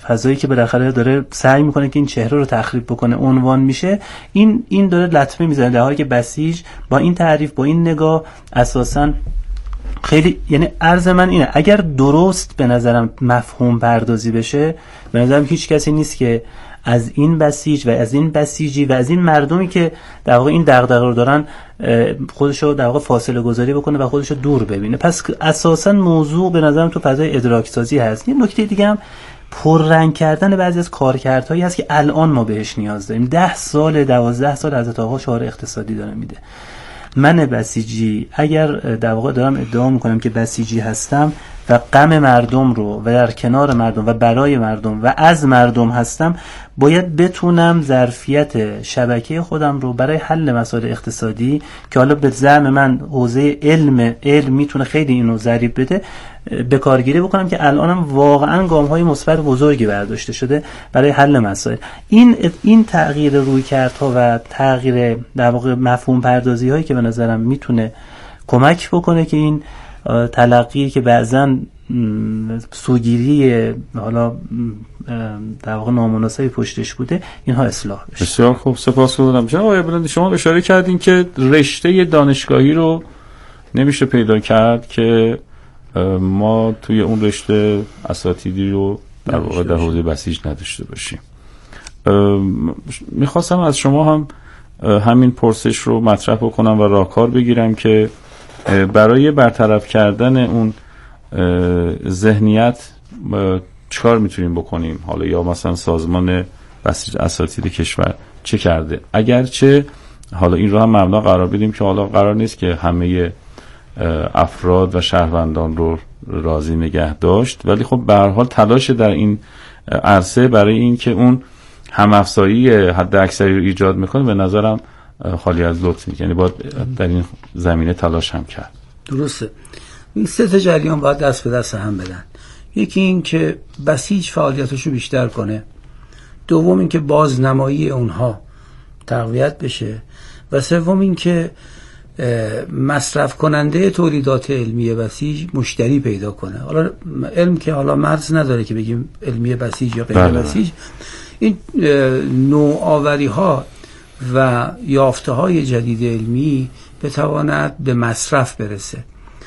فضایی که بالاخره داره سعی میکنه که این چهره رو تخریب بکنه عنوان میشه، این داره لطمه میزنه، در حالی که بسیج با این تعریف، با این نگاه اساساً خیلی، یعنی عرض من اینه اگر درست به نظرم مفهوم پردازی بشه، به نظرم هیچ کسی نیست که از این بسیج و از این بسیجی و از این مردمی که در واقع این دغدغه رو دارن خودشو در واقع فاصله گذاری بکنه و خودشو دور ببینه. پس اساسا موضوع به نظرم تو فضای ادراک سازی هست. یه نکته دیگه هم پررنگ کردن بعضی از کارکردهایی هست که الان ما بهش نیاز داریم. 10 سال 12 سال حضرت آقا شعار اقتصادی داره میده. من بسیجی اگر در واقع دارم ادعا میکنم که بسیجی هستم و غم مردم رو و در کنار مردم و برای مردم و از مردم هستم، باید بتونم ظرفیت شبکه خودم رو برای حل مسائل اقتصادی که حالا به زعم من حوزه علم میتونه خیلی اینو ضریب بده، به کارگیری بکنم که الانم واقعا گام‌های مثبت بزرگی برداشته شده برای حل مسائل. این تغییر رویکردها و تغییر در واقع مفهوم پردازی هایی که به نظرم میتونه کمک بکنه که این تلقی که بعضن سوگیری حالا در واقع نامناسبی پشتش بوده، اینها اصلاح بشه. بسیار خوب، سپاسگزارم. جناب آقای بلندی، شما اشاره کردین که رشته دانشگاهی رو نمیشه پیدا کرد که ما توی اون رشته اساتیدی رو در واقع در حوزه بسیج نداشته باشیم. میخواستم از شما هم همین پرسش رو مطرح بکنم و راهکار بگیرم که برای برطرف کردن اون ذهنیت چیکار میتونیم بکنیم، حالا یا مثلا سازمان بسیج اساتید کشور چه کرده، اگرچه حالا این رو هم مبنا قرار بدیم که حالا قرار نیست که همه افراد و شهروندان رو راضی نگه داشت، ولی خب به هر حال تلاش در این عرصه برای این که اون هم افزایی حد اکثری رو ایجاد میکنه به نظرم خالی از لطف نیست. یعنی باید در این زمینه تلاش هم کرد. درسته. این سه تا جریان باید دست به دست هم بدن. یکی این که بسیج فعالیتاشو بیشتر کنه، دوم این که بازنمایی اونها تقویت بشه، و سوم این که مصرف کننده تولیدات علمی بسیج مشتری پیدا کنه. حالا علم که حالا مرز نداره که بگیم علمی بسیج یا غیر بسیج، این نوآوری ها و یافته های جدید علمی بتواند به مصرف برسه.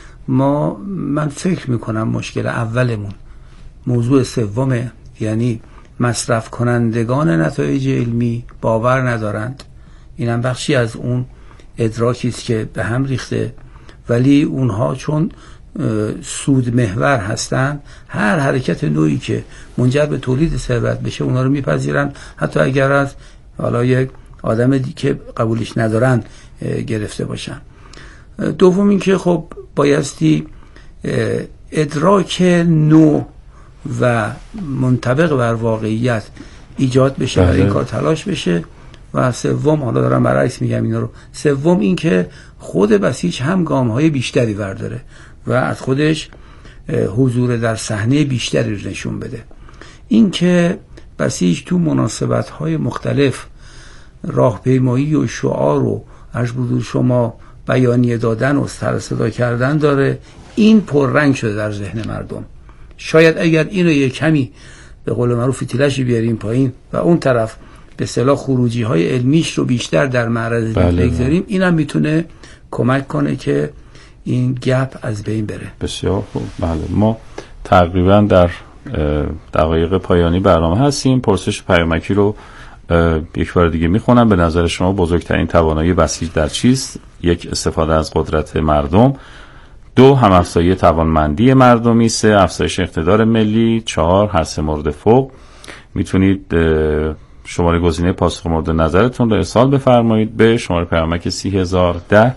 من فکر میکنم مشکل اولمون موضوع سومه، یعنی مصرف کنندگان نتایج علمی باور ندارند. اینم بخشی از اون ادراکی است که به هم ریخته، ولی اونها چون سود محور هستن، هر حرکت نوعی که منجر به تولید ثروت بشه اونها رو میپذیرن، حتی اگر از حالا یک آدم که قبولش ندارن گرفته باشن. دوم این که خب بایستی ادراک نو و منطبق بر واقعیت ایجاد بشه، برای این کار تلاش بشه. و سوم، حالا دارم برعکس میگم اینا رو، سوم این که خود بسیج هم گام‌های بیشتری برداره و از خودش حضور در صحنه بیشتری نشون بده. این که بسیج تو مناسبت‌های مختلف راهپیمایی و شعار و عرض حضور شما بیانیه دادن و سر صدا کردن داره، این پررنگ شده در ذهن مردم. شاید اگر اینو یک کمی به قول معروف فتیلش بیاریم پایین و اون طرف به اصطلاح خروجی های علمیش رو بیشتر در معرض بگذاریم، اینم میتونه کمک کنه که این گپ از بین بره. بسیار خوب. بله، ما تقریبا در دقایق پایانی برنامه هستیم. پرسش پیامکی رو یک بار دیگه میخونم. به نظر شما بزرگترین توانایی بسیج در چیست؟ 1. استفاده از قدرت مردم. 2. هم‌افزایی توانمندی مردمی. 3. افزایش اقتدار ملی. 4. هر سه مورد فوق. میتونید شماره گزینه پاسخ مورد نظرتون رو ارسال بفرمایید به شماره پیامک 3010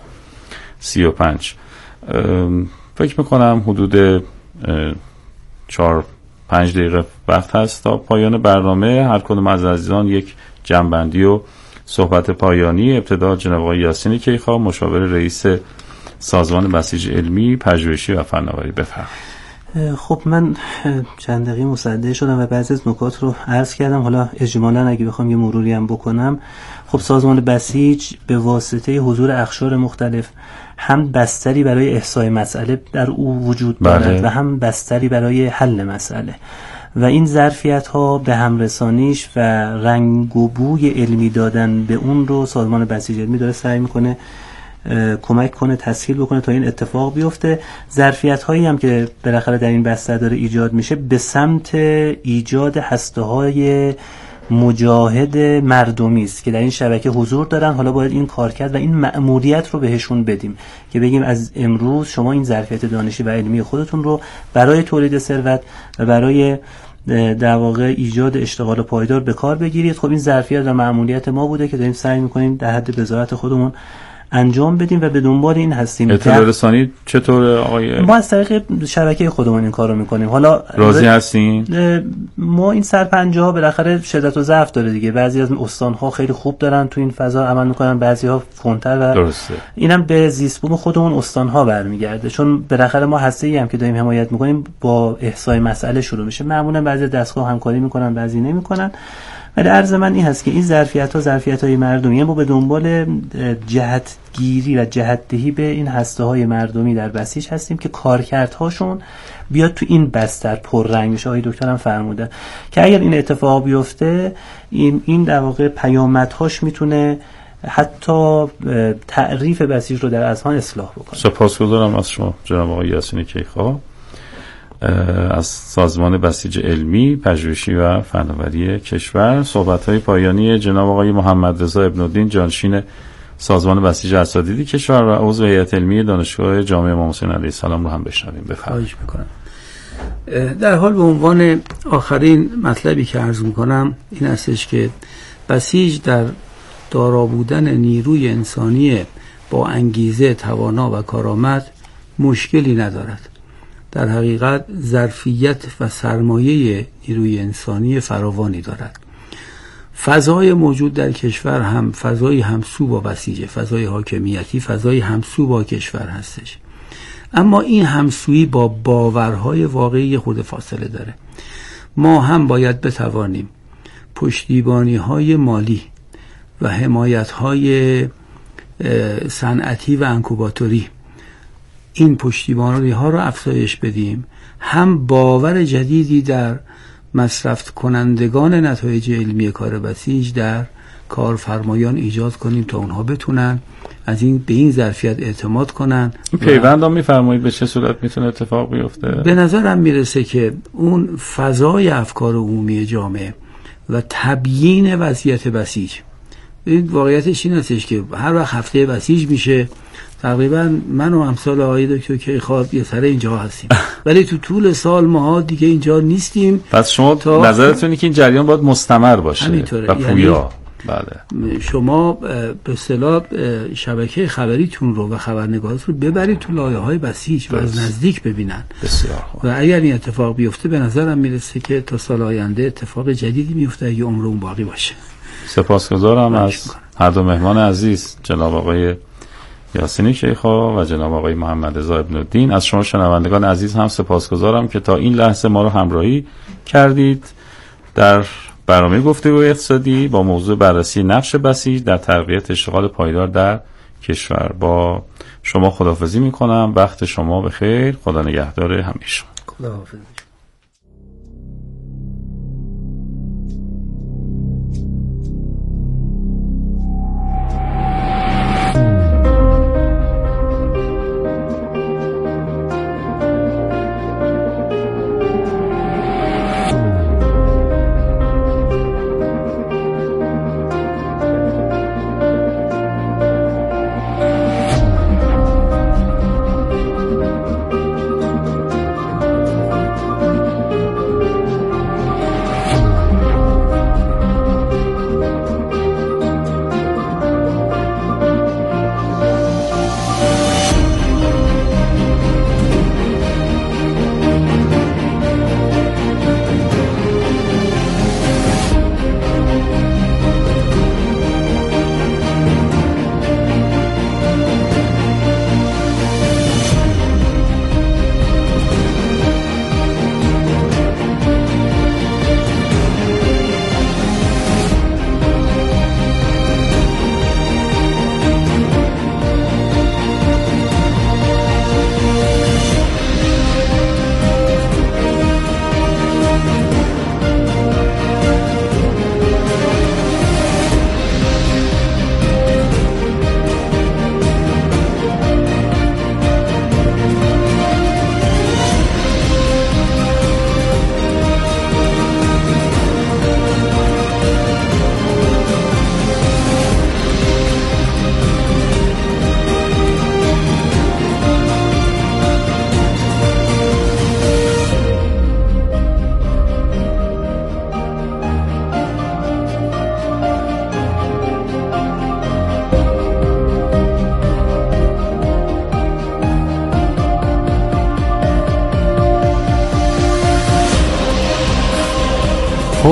35. فکر میکنم حدود 4-5 دقیقه وقت هست تا پایان برنامه. هر کدوم از عزیزان یک جنبندی و صحبت پایانی. ابتدا جناب آقای یاسین کیخا، مشاور رئیس سازمان بسیج علمی، پژوهشی و فناوری، بفرمایید. خب من چند دقیقه مصدق شدم و بعضی از نکات رو عرض کردم. حالا اجمالاً اگه بخوام یه مروری هم بکنم، خب سازمان بسیج به واسطه حضور اقشار مختلف هم بستری برای احصای مسئله در او وجود دارد و هم بستری برای حل مسئله. و این ظرفیت ها به همرسانیش و رنگ و بوی علمی دادن به اون رو سازمان بسیج علمی داره سعی میکنه کمک کنه، تسهیل بکنه تا این اتفاق بیفته. ظرفیت هایی هم که بالاخره در این بستر داره ایجاد میشه به سمت ایجاد هسته های مجاهد مردمی است که در این شبکه حضور دارن. حالا باید این کارکرد و این مأموریت رو بهشون بدیم که بگیم از امروز شما این ظرفیت دانشی و علمی خودتون رو برای تولید ثروت و برای در واقع ایجاد اشتغال پایدار به کار بگیرید. خب این ظرفیت و مأموریت ما بوده که داریم سعی می‌کنیم در حد وزارت خودمون انجام بدیم و به دنبال این هستیم. اطلاع رسانی چطور آقای؟ ما از طریق شبکه خودمون این کارو میکنیم. حالا راضی هستین؟ ما این سرپنجه‌ها بالاخره شدت و ضعف داره دیگه. بعضی از استان‌ها خیلی خوب دارن تو این فضا عمل میکنن، بعضی‌ها کنتر و درسته. اینم به زیست بوم خودمون استان‌ها برمیگرده، چون بالاخره ما هسته‌ای هم که داریم حمایت میکنیم با احصای مسئله شروع میشه. معمولا بعضی دستگاه همکاری میکنن، بعضی نمیکنن. ولی عرض من این هست که این ظرفیت‌های مردمی، ما به دنبال جهتگیری و جهت‌دهی به این هسته‌های مردمی در بسیج هستیم که کارکردهاشون بیاد تو این بستر پررنگ بشه. آقای دکتر هم فرمودن که اگر این اتفاق بیفته این در واقع پیامدهاش میتونه حتی تعریف بسیج رو در اذهان اصلاح بکنه. سپاسگزارم از شما جناب آقای یاسین کیخواه از سازمان بسیج علمی، پژوهشی و فناوری کشور. صحبت‌های پایانی جناب آقای محمد رضا ابن الدین جانشین سازمان بسیج اساتید کشور و عضو هیئت علمی دانشگاه جامعه امام حسین علیه السلام رو هم بشنویم. بفرمایید. در حال به عنوان آخرین مطلبی که عرض می‌کنم این هستش که بسیج در دارا بودن نیروی انسانی با انگیزه، توانا و کارآمد مشکلی ندارد. در حقیقت ظرفیت و سرمایه نیروی انسانی فراوانی دارد. فضای موجود در کشور هم فضای همسو با بسیجه، فضای حاکمیتی، فضای همسو با کشور هستش. اما این همسویی با باورهای واقعی خود فاصله داره. ما هم باید بتوانیم پشتیبانی‌های مالی و حمایت‌های صنعتی و انکوباتوری، این پشتیبانی ها رو افزایش بدیم، هم باور جدیدی در مصرف کنندگان نتایج علمی کار بسیج در کارفرمایان ایجاد کنیم تا اونها بتونن از این به این ظرفیت اعتماد کنن. پیوند هم میفرمایید به چه صورت میتونه اتفاق بیفته؟ به نظرم میرسه که اون فضای افکار عمومی جامعه و تبیین وضعیت بسیج، این واقعیتش این هستش که هر وقت هفته بسیج میشه تقریبا من و امثال آقای دکتر کیخواه یه سر اینجا هستیم، ولی تو طول سال ماها دیگه اینجا نیستیم. پس شما نظرتونه که این جریان باید مستمر باشه و پویا؟ بله. شما به اصطلاح شبکه خبریتون رو و خبرنگارتون رو ببرید تو لایه‌های بسیج و از نزدیک ببینن. بسیار خوب. و اگر این اتفاق بیفته به نظرم میرسه که تا سال آینده اتفاق جدیدی میفته اگه عمرمون باقی باشه. سپاسگزارم از هر دو مهمان عزیز، جناب آقای یاسین کیخواه و جناب آقای محمد رضا ابن الدین. از شما شنوندگان عزیز هم سپاسگزارم که تا این لحظه ما رو همراهی کردید در برنامه گفتگوی اقتصادی با موضوع بررسی نقش بسیج در تقویت اشتغال پایدار در کشور. با شما خداحافظی میکنم. وقت شما بخیر. خدا نگهدار همیشه. خداحافظ.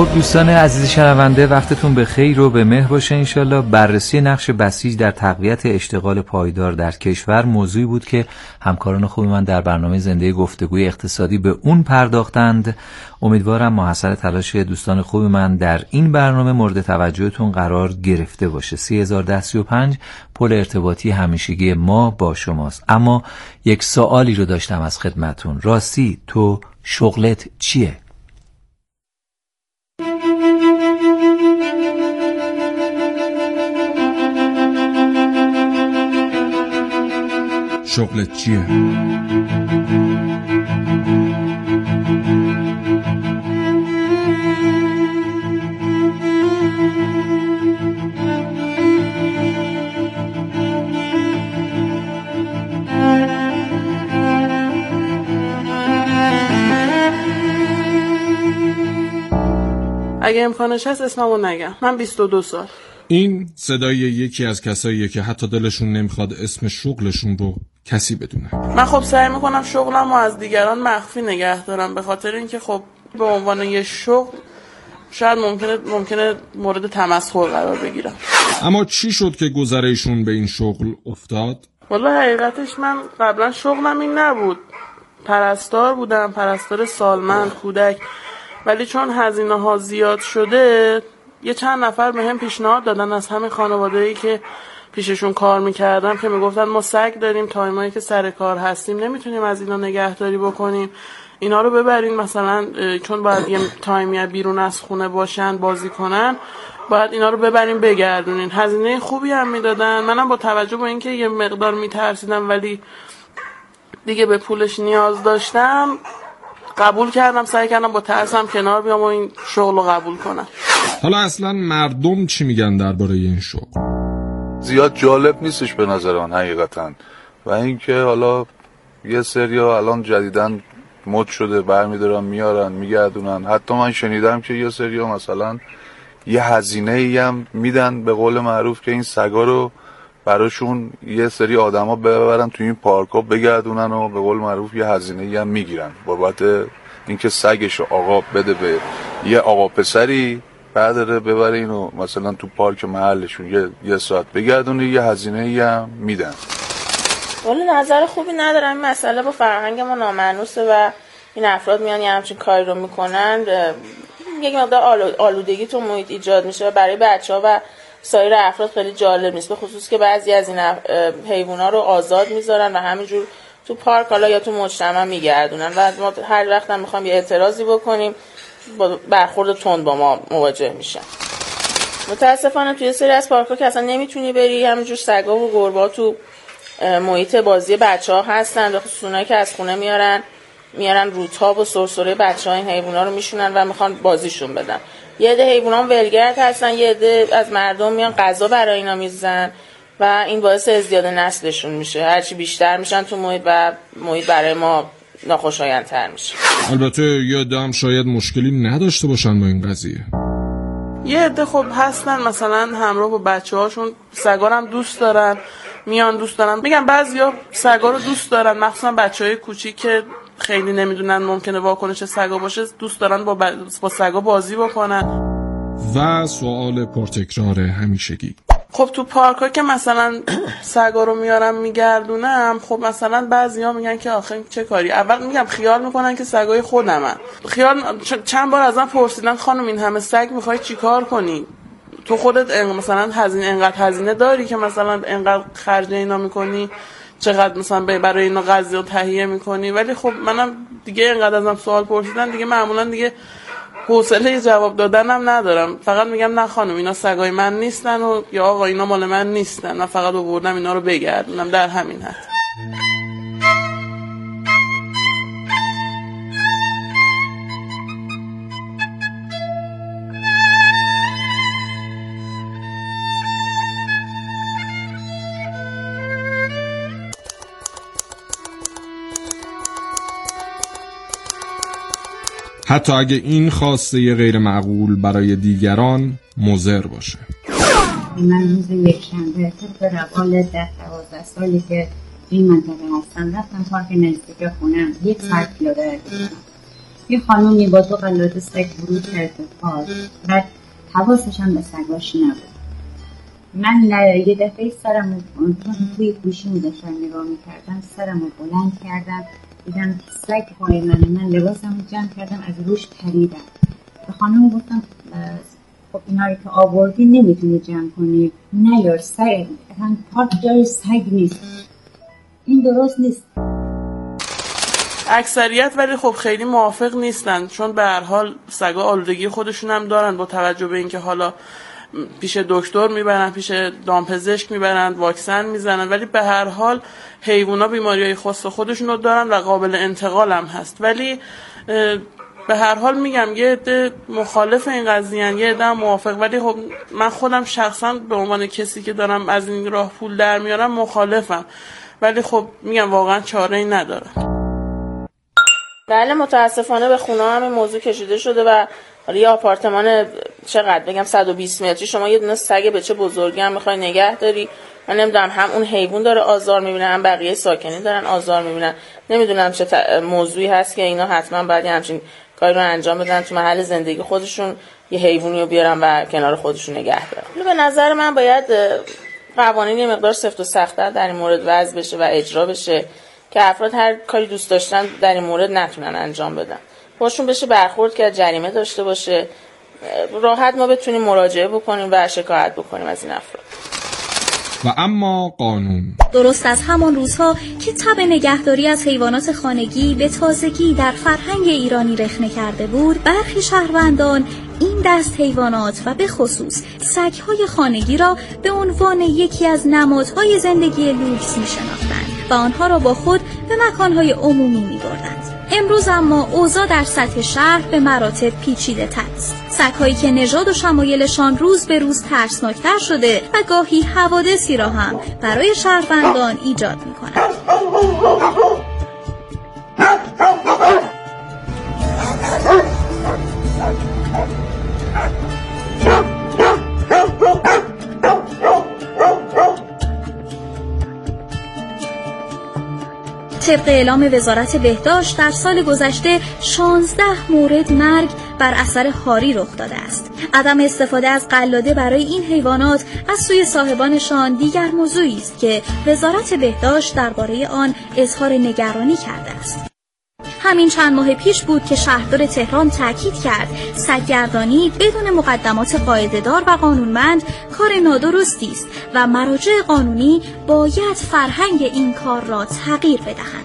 خب دوستان عزیز شنونده، وقتتون به خیر و به مهر باشه انشالله. بررسی نقش بسیج در تقویت اشتغال پایدار در کشور موضوعی بود که همکاران خوب من در برنامه زنده گفتگوی اقتصادی به اون پرداختند. امیدوارم محصل تلاش دوستان خوب من در این برنامه مورد توجهتون قرار گرفته باشه. 301035 پل ارتباطی همیشگی ما با شماست. اما یک سوالی رو داشتم از خدمتون. راستی تو شغلت چیه؟ شغلت چیه؟ اگه امکانش هست اسممو نگم. من 22 سال. این صدای یکی از کساییه که حتی دلشون نمیخواد اسم شغلشون رو کسی بدونه. من خب سعی میکنم شغلمو از دیگران مخفی نگه دارم، به خاطر اینکه خب به عنوان یه شغل شاید ممکنه مورد تمسخر قرار بگیرم. اما چی شد که گذرشون به این شغل افتاد؟ والا حقیقتش من قبلا شغلم این نبود. پرستار بودم، پرستار سالمند کودک، ولی چون هزینه ها زیاد شده یه چند نفر بهم پیشنهاد دادن از همین خانواده‌ای که پیششون کار میکردم که میگفتن ما سگ داریم، تایمایی که سر کار هستیم نمیتونیم از اینا نگهداری بکنیم، اینا رو ببرین مثلا چون باید یه تایمی بیرون از خونه باشن بازی کنن، باید اینا رو ببرین بگردونین. هزینه خوبی هم میدادن. منم با توجه به اینکه یه مقدار میترسیدم ولی دیگه به پولش نیاز داشتم قبول کردم، سعی کردم با ترسم کنار بیام و این شغل رو قبول کنم. حالا اصلا مردم چی میگن درباره این شغل؟ زیاد جالب نیستش به نظر من حقیقتا، و اینکه حالا یه سریا الان جدیدن مد شده برمیدارن میارن میگردونن. حتی من شنیدم که یه سریا مثلا یه هزینه‌ای هم میدن به قول معروف که این سگا رو براشون یه سری آدما ببرن تو این پارک‌ها بگردونن و به قول معروف یه هزینه‌ای هم میگیرن بابت اینکه سگش آقا بده به یه آقا پسری، بعد ببره اینو مثلا تو پارک محلشون یه ساعت بگردونه، یه هزینه‌ای هم میدن. ولی نظر خوبی ندارم. این مسئله با فرهنگ ما نامانوسه و این افراد میان یه همچین کاری رو میکنن. یک مقدار آلودگی تو محیط ایجاد میشه و برای بچه‌ها و سایر افراد خیلی جالب نیست، به خصوص که بعضی از این حیونا رو آزاد میذارن و همینجور تو پارک حالا یا تو مجتمع میگردونن و ما هر وقت هم میخوایم یه اعتراضی بکنیم با برخورد تند با ما مواجه میشن. متاسفانه توی سری از پارک‌ها که اصلا نمیتونی بری، همینجور سگا و گربه‌ها تو محیط بازی بچه‌ها هستن، به خصوص اونایی که از خونه میارن روتاب و سرسره بچه‌ها این حیونا رو میشونن و میخوان بازیشون بدن. یه عده حیونا ولگرد هستن، یه عده از مردم میان غذا برای اینا میزنن و این باعث ازدیاد نسلشون میشه. هرچی بیشتر میشن تو محیط و محیط برای ما ناخوشایندتر میشه. البته یه عده هم شاید مشکلی نداشته باشن با این قضیه. یه عده خب هستن مثلا همراه با بچه‌هاشون سگا رو هم دوست دارن، میان دوست دارن. میگم بعضیا سگا رو دوست دارن، مخصوصا بچهای کوچیک که خیلی نمیدونن ممکنه واکنش سگا باشه، دوست دارن با سگا بازی بکنن. و سوال پرتکرار همیشگی، خب تو پارک‌ها که مثلا سگا رو میارم میگردونم، خب مثلا بعضیا میگن که آخه چه کاری، اول میگم خیال میکنن که سگای خودمن. چند بار ازم پرسیدن خانم این همه سگ میخوای چیکار کنی؟ تو خودت مثلا انقدر هزینه داری که مثلا انقدر خرج اینا میکنی، چقدر مثلا برای اینا غذا تهیه میکنی؟ ولی خب منم دیگه انقدر ازم سوال پرسیدن دیگه معمولا دیگه حوصله جواب دادنم ندارم. فقط میگم نه خانم اینا سگای من نیستن و یا آقا اینا مال من نیستن، من فقط آوردم اینا رو بگردونم، در همین حد. حتی اگه این خواسته غیر معقول برای دیگران مضر باشه. من روز یکشنبه طبق روال 12 سالی که این منطقه هستم رفتم پارک نزدیک خونم 1 ساعت پیاده روی یه خانومی با 2 قلاده سگ ورود کرد به پارک، بعد حواسش هم به سگاش نبود. من یه دفعه سرمو توی گوشیم داشتم نگاه میکردم، سرمو بلند کردم، دیدم سگ پای من لباسمو جمع کردم، از روش پریدم. به خانم گفتم خب اینا رو که آوردی نمیتونی جمع کنی، نیار، سگ پارک جای سگ نیست، این درست نیست. اکثریت ولی خب خیلی موافق نیستن، چون به هر حال سگا آلودگی خودشون هم دارن، با توجه به اینکه حالا پیش دکتر میبرن، پیش دامپزشک میبرن، واکسن میزنن، ولی به هر حال حیوونا بیماریهای خاص خودشون رو دارن و قابل انتقال هم هست. ولی به هر حال میگم یه عده مخالف این قضیه ان، یه عده موافق، ولی خب من خودم شخصا به عنوان کسی که دارم از این راه پول در میارم مخالفم، ولی خب میگم واقعا چاره‌ای ندارم. بله متاسفانه به خونه هم این موضوع کشیده شده و یه آپارتمان چقدر بگم 120 متری شما یه دونه سگ به چه بزرگی هم میخوای نگه داری، من نمیدونم هم اون حیوان داره آزار میبینه هم بقیه ساکنین دارن آزار میبینن. نمیدونم چه موضوعی هست که اینا حتما باید همچین کاری رو انجام بدن، تو محل زندگی خودشون یه حیوانی رو بیارن و کنار خودشون نگه دارن. به نظر من باید قوانین یه مقدار سفت و سخت‌تر در این مورد وضع بشه و اجرا بشه که افراد هر کاری دوست داشتن در این مورد نتونن انجام بدن، باشون بشه برخورد که جریمه داشته باشه، راحت ما بتونیم مراجعه بکنیم و شکایت بکنیم از این افراد. و اما قانون درست از همان روزها که تب نگهداری از حیوانات خانگی به تازگی در فرهنگ ایرانی رخنه کرده بود، برخی شهروندان این دست حیوانات و به خصوص سگ‌های خانگی را به عنوان یکی از نمادهای زندگی لوکس می‌شناختند و آنها را با خود به مکان‌های عمومی می‌بردند. امروز اما اوضاع در سطح شهر به مراتب پیچیده‌تر است. سگ‌هایی که نژاد و شمایلشان روز به روز ترسناکتر شده و گاهی حوادثی را هم برای شهروندان ایجاد می‌کنند. طبق اعلام وزارت بهداشت در سال گذشته 16 مورد مرگ بر اثر هاری رخ داده است. عدم استفاده از قلاده برای این حیوانات از سوی صاحبانشان دیگر موضوعی است که وزارت بهداشت درباره آن اظهار نگرانی کرده است. همین چند ماه پیش بود که شهردار تهران تاکید کرد سگ‌گردانی بدون مقدمات قاعده‌دار و قانونمند کار نادرستی است و مراجع قانونی باید فرهنگ این کار را تغییر بدهند.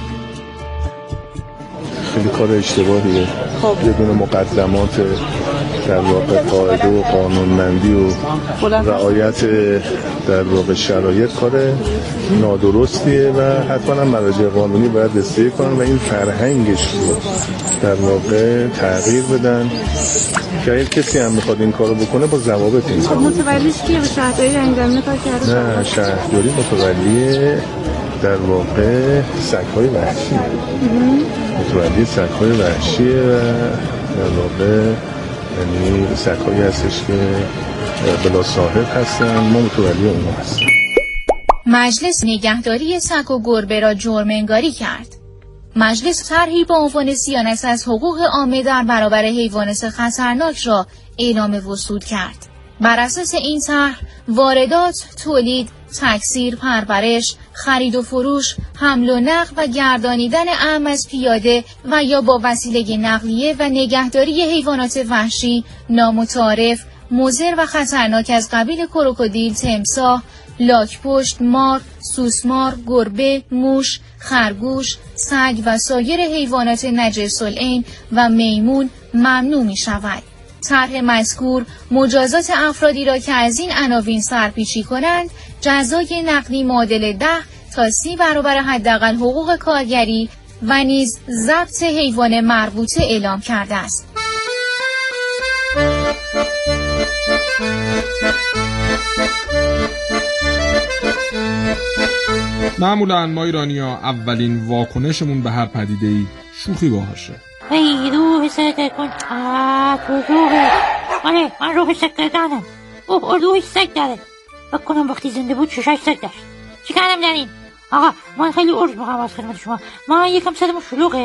خیلی کار اشتباهیه. بدون مقدمات در واقع قاعده و قانونمندی و رعایت در واقع شرایط کار نادرستیه و حتما هم مراجع قانونی باید استفاده کنن و این فرهنگش رو در واقع تغییر بدن که اگه کسی هم میخواد این کارو بکنه با ضوابط این کارو. متولیش کیه؟ به شهرداری انجام کار کرده؟ نه، شهرداری متولی در واقع سگ‌های وحشی. متولی سگ‌های وحشیه و در واقع یعنی سگ‌هایی هستش که بلا صاحب هستن، ما متولی اونها هستیم. مجلس نگهداری سگ و گربه را جرم انگاری کرد. مجلس طرحی با عنوان صیانت از حقوق عامه در برابر حیوانات خطرناک را اعلام وصول کرد. بر اساس این طرح واردات، تولید، تکثیر، پرورش، خرید و فروش، حمل و نقل و گردانیدن اعم از پیاده و یا با وسیله نقلیه و نگهداری حیوانات وحشی نامتعارف، مضر و خطرناک از قبیل کروکودیل، تمساح، لاک‌پشت، مار، سوسمار، گربه، موش، خرگوش، سگ و سایر حیوانات نجس العین و میمون ممنوع می شود. طرح مذکور مجازات افرادی را که از این عناوین سرپیچی کنند جزای نقدی معادل 10 تا 30 برابر حداقل حقوق کارگری و نیز ضبط حیوان مربوطه اعلام کرده است. معمولا ما ایرانی‌ها اولین واکنشمون به هر پدیده‌ای شوخی باهاشه. ای روح سگ کن. تو روحه. آره من روح سگ دارم. روحش سگ داره. بکنم وقتی زنده بود ششش سگ داشت. چی کردم در این؟ آقا من خیلی عرض می‌خوام از خدمت شما. ما یکم صدمون شلوغه.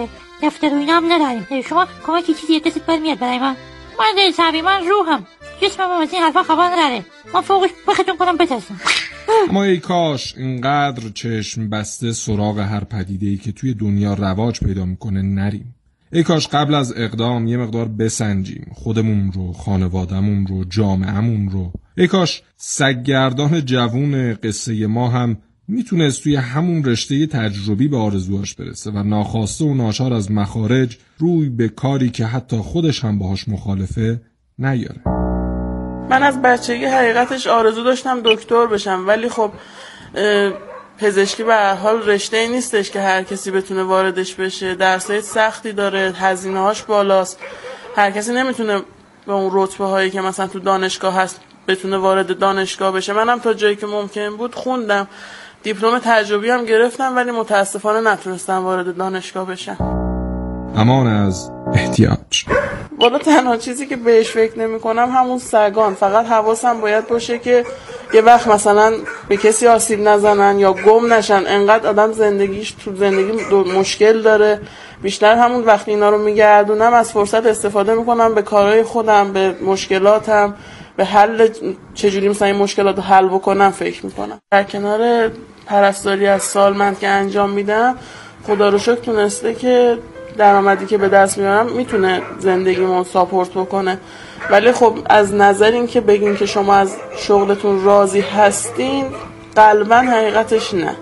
دفتر و اینا هم نداریم. شما کمکی چیزی دستت برمیاد برای من دلسوی، من روحم جسمم از این حرفا خبر نداره. من فوقش بختون کنم بترسم. اما ای کاش اینقدر چشم بسته سراغ هر پدیده‌ای که توی دنیا رواج پیدا میکنه نریم. ای کاش قبل از اقدام یه مقدار بسنجیم خودمون رو، خانوادمون رو، جامعهمون رو. ای کاش سگگردان جوون قصه ما هم میتونست توی همون رشته تجربی به آرزوهاش برسه و ناخواسته و ناچار از مخارج روی به کاری که حتی خودش هم باهاش مخالفه نیاره. من از بچگی حقیقتش آرزو داشتم دکتر بشم، ولی خب پزشکی به هر حال رشته نیستش که هر کسی بتونه واردش بشه. درسای سختی داره، هزینه‌هاش بالاست، هر کسی نمیتونه به اون رتبه هایی که مثلا تو دانشگاه هست بتونه وارد دانشگاه بشه. منم تا جایی که ممکن بود خوندم، دیپلم تجربی هم گرفتم، ولی متاسفانه نتونستم وارد دانشگاه بشم. امان از احتیاج. والا تنها چیزی که بهش فکر نمی کنم همون سگان. فقط حواسم باید باشه که یه وقت مثلا به کسی آسیب نزنن یا گم نشن. انقدر آدم زندگی مشکل داره، بیشتر همون وقتی اینا رو میگردونم از فرصت استفاده میکنم به کارهای خودم، به مشکلاتم، به حل چجوری مثلا این مشکلات رو حل بکنم فکر میکنم. در کنار پرستاری از سالمند که انجام میدم، خدا رو شکر تونسته که درآمدی که به دست میارم میتونه زندگیمو ساپورت بکنه. ولی خب از نظر این که بگین که شما از شغلتون راضی هستین، قلبا حقیقتش نه.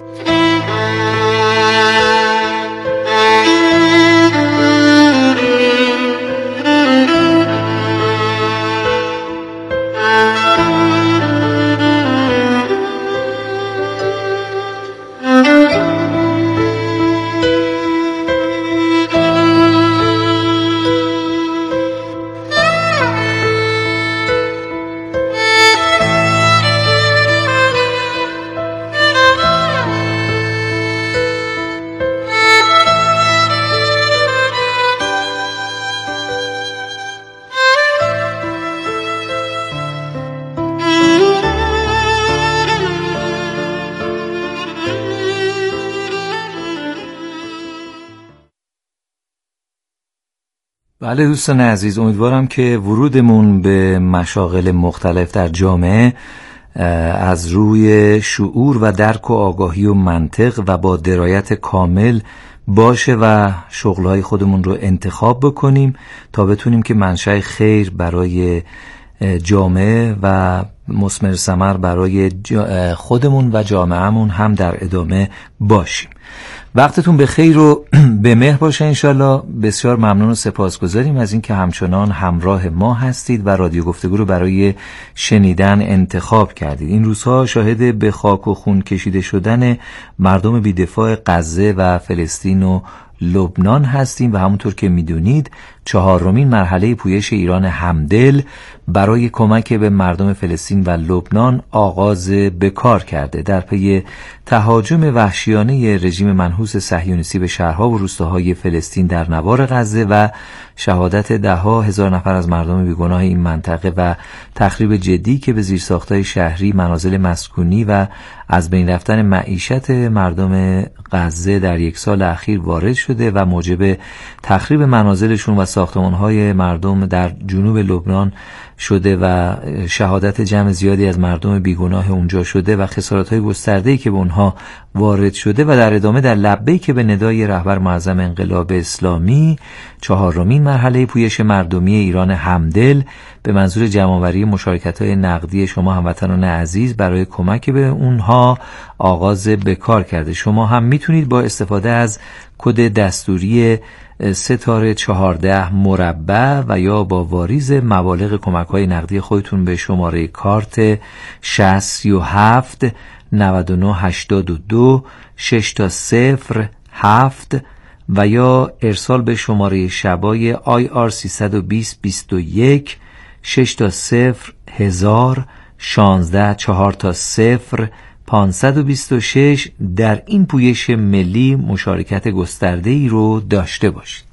بله دوستان عزیز، امیدوارم که ورودمون به مشاغل مختلف در جامعه از روی شعور و درک و آگاهی و منطق و با درایت کامل باشه و شغلهای خودمون رو انتخاب بکنیم تا بتونیم که منشأ خیر برای جامعه و مثمر ثمر برای خودمون و جامعهمون هم در ادامه باشیم. وقتتون به خیر و به مهر باشه انشالله. بسیار ممنون و سپاسگزاریم از اینکه همچنان همراه ما هستید و رادیو گفتگو رو برای شنیدن انتخاب کردید. این روزها شاهد به خاک و خون کشیده شدن مردم بی‌دفاع غزه و فلسطین و لبنان هستیم و همونطور که میدونید 4مین مرحله پویش ایران همدل برای کمک به مردم فلسطین و لبنان آغاز به کار کرده. در پی تهاجم وحشیانه رژیم منحوس صهیونیستی به شهرها و روستاهای فلسطین در نوار غزه و شهادت ده‌ها هزار نفر از مردم بیگناه این منطقه و تخریب جدی که به زیرساخت‌های شهری، منازل مسکونی و از بین رفتن معیشت مردم غزه در یک سال اخیر وارد شده و موجب تخریب منازلشون و ساختمان‌های مردم در جنوب لبنان شده و شهادت جمع زیادی از مردم بیگناه اونجا شده و خسارت‌های گسترده‌ای که به اونها وارد شده و در ادامه در لبیک به ندای رهبر معظم انقلاب اسلامی 4مین مرحله پویش مردمی ایران همدل به منظور جمع‌آوری مشارکت‌های نقدی شما هموطنان عزیز برای کمک به اونها آغاز به کار کرده. شما هم میتونید با استفاده از کد دستوری ستاره 14 مربع و یا با واریز مبالغ کمک‌های نقدی خودتون به شماره کارت 67 99 82 6 و یا ارسال به شماره شبای IR 320 21 6 1000 16 4 526 در این پویش ملی مشارکت گسترده‌ای رو داشته باشید.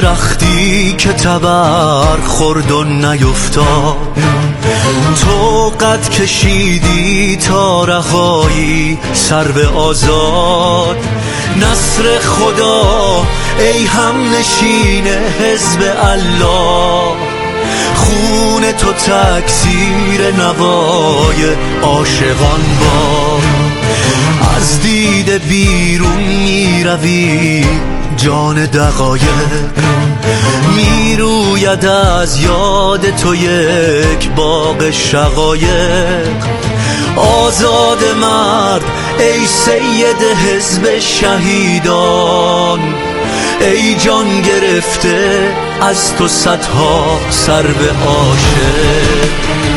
درختی که تبر خورد و نیفتاد، تو قد کشیدی تا رهایی سرو آزاد. نصر خدا ای هم نشین حزب الله، خون تو تکثیر نوای عاشقان باد. از دیده بیرون می روی جان دقایق، می روید از یاد تو یک باغ شقایق. آزاد مرد ای سید حزب شهیدان، ای جان گرفته از تو صدها سرو عاشق.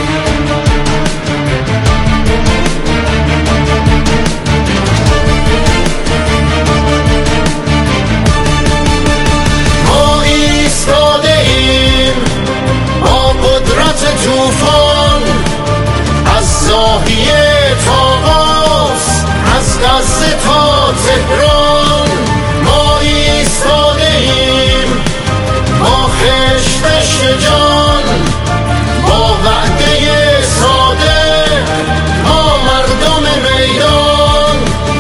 ما ایستاده ایم با قدرت طوفان، از زاهیه تا قاس، از غزه تا تهران. ما ایستاده ایم با خشت جان، با وعده ساده، با مردم میدان.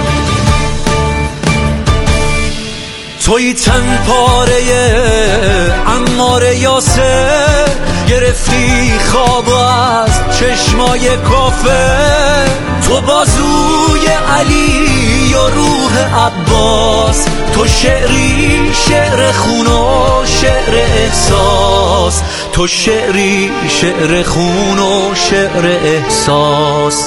توی تن پاره عمار یاسر، گرفتی خواب از چشمای کافر. تو بازوی علی و روح عباس، تو شعری شعر خون و شعر احساس، تو شعری شعر خون و شعر احساس.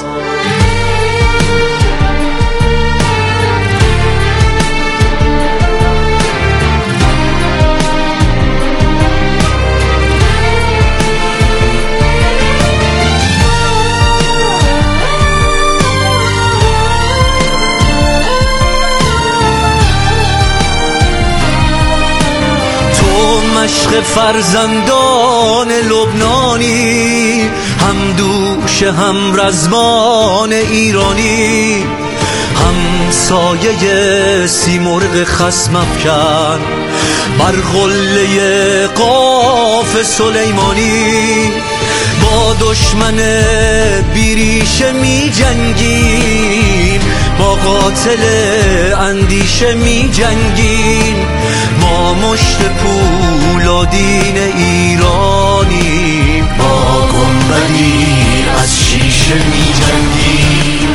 عشق فرزندان لبنانی، هم دوش هم رزمان ایرانی، هم سایه سیمرغ خصم افکن بر قله قاف سلیمانی. با دشمن بیریشه می جنگیم، با قاتل اندیشه می جنگیم. ما مشت پولادین ایرانیم، با گنبدی از شیشه می جنگیم.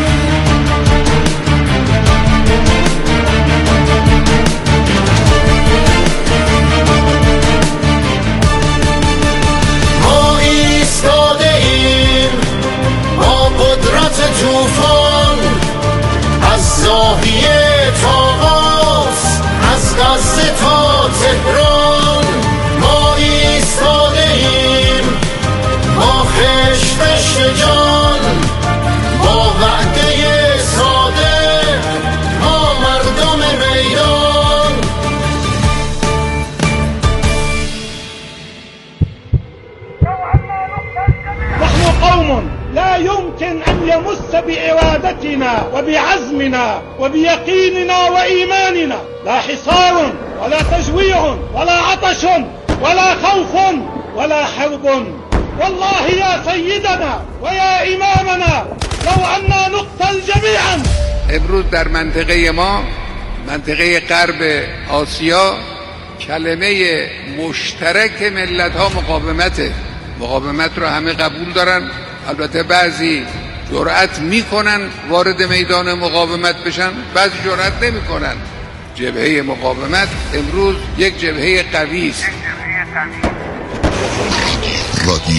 ما ایستاده ایم با قدرت طوفان، از زاهیه تا قاس، از غزه تا تهران. ما ایستاده ایم با خشت جان، با وعده ساده، با مردم میدان. نحن قوم لا يمكن أن يمس بإرادتنا وبعزمنا وبيقيننا وإيماننا لا حصار ولا تجويع ولا عطش ولا خوف ولا حرب. والله يا سيدنا ويا إمامنا لو أننا نقتل جميعا. امروز در منطقه ما، منطقه غرب آسیا، کلمه مشترک ملت ها مقاومته. مقاومت رو همه قبول دارن، البته بعضی جرأت میکنن وارد میدان مقاومت بشن، بعضی جرأت نمیکنن. جبهه مقاومت امروز یک جبهه قوی است.